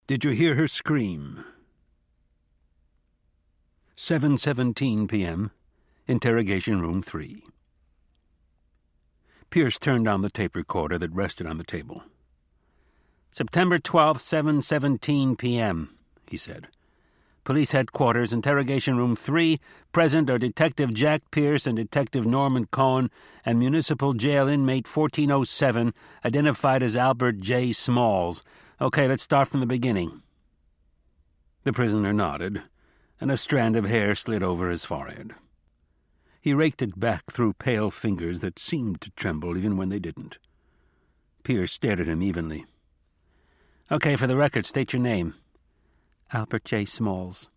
Did you hear her scream? 7:17 p.m., Interrogation Room 3. Pierce turned on the tape recorder that rested on the table. September 12th, 7:17 p.m., he said. Police Headquarters, Interrogation Room 3. Present are Detective Jack Pierce and Detective Norman Cohen, and Municipal Jail inmate 1407, identified as Albert J. Smalls. Okay, let's start from the beginning. The prisoner nodded, and a strand of hair slid over his forehead. He raked it back through pale fingers that seemed to tremble even when they didn't. Pierce stared at him evenly. Okay, for the record, state your name. Albert J. Smalls.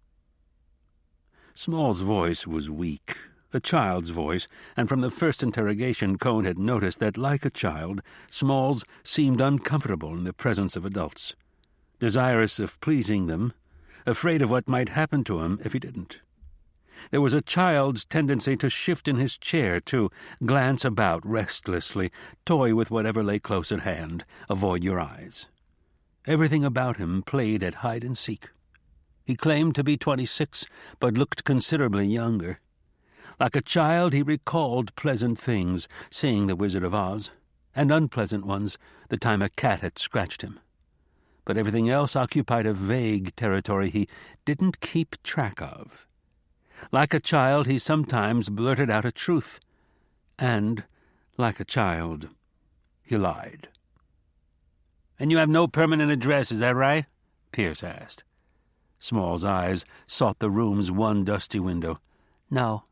Smalls' voice was weak, a child's voice, and from the first interrogation Cohen had noticed that, like a child, Smalls seemed uncomfortable in the presence of adults, desirous of pleasing them, afraid of what might happen to him if he didn't. There was a child's tendency to shift in his chair, to glance about restlessly, toy with whatever lay close at hand, avoid your eyes. Everything about him played at hide-and-seek. He claimed to be 26, but looked considerably younger. Like a child, he recalled pleasant things, seeing The Wizard of Oz, and unpleasant ones, the time a cat had scratched him. But everything else occupied a vague territory he didn't keep track of. Like a child, he sometimes blurted out a truth, and, like a child, he lied. "And you have no permanent address, is that right?" Pierce asked. Small's eyes sought the room's one dusty window. No.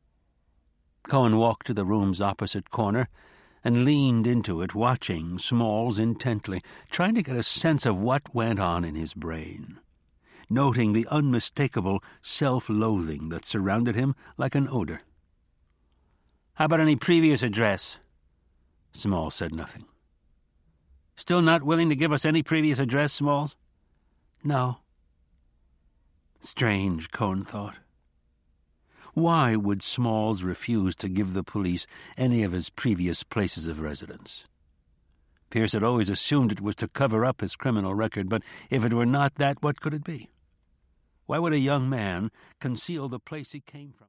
Cohen walked to the room's opposite corner and leaned into it, watching Smalls intently, trying to get a sense of what went on in his brain, noting the unmistakable self-loathing that surrounded him like an odor. "How about any previous address?" Smalls said nothing. "Still not willing to give us any previous address, Smalls?" "No." Strange, Cohen thought. Why would Smalls refuse to give the police any of his previous places of residence? Pierce had always assumed it was to cover up his criminal record, but if it were not that, what could it be? Why would a young man conceal the place he came from?